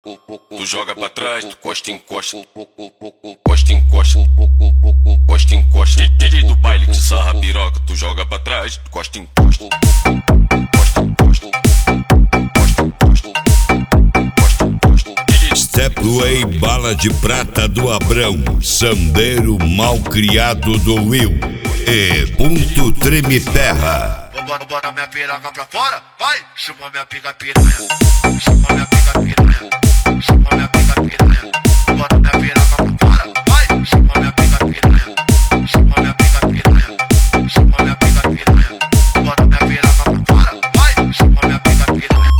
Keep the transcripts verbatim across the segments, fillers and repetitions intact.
Tu joga pra trás, tu costa, encosta, costa, encosta, costa, encosta. D J do baile te sarra piroca, tu joga pra trás, tu costa, encosta, costa, encosta, costa, encosta, costa, encosta. Stepway, bala de prata do Abrão, sandeiro mal criado do Will e ponto treme terra. Bora, bora minha piroca pra fora, vai! Chupa minha pica piranha, chupa minha pica piranha, chupa minha pica piranha. Bora minha piroca pra fora, vai! Chupa minha pica piranha, chupa minha pica piranha, chupa minha pica piranha. Bora minha piroca pra fora, vai! Chupa minha pica piranha.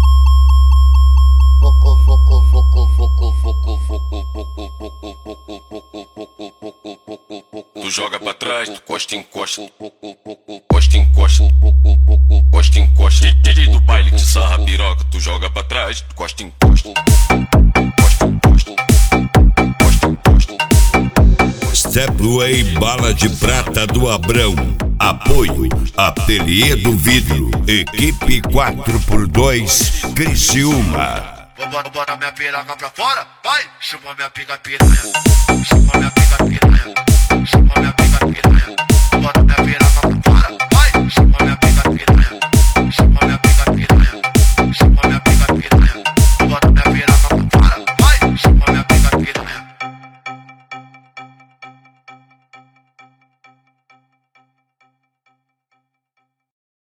Foco, foco, foco, foco, foco, foco, foco, foco, foco, foco, foco. Tu joga pra trás, tu costa, encosta, costa, encosta, costa, encosta. D J do baile te sarra piroca, tu joga pra trás, tu costa, encosta, costa, encosta, costa, encosta. Stepway, bala de prata do Abrão. Apoio Ateliê do Vidro, equipe quatro por dois, Criciúma. Bora, bora minha piroca pra fora, vai! Chupa minha pica piranha, chupa minha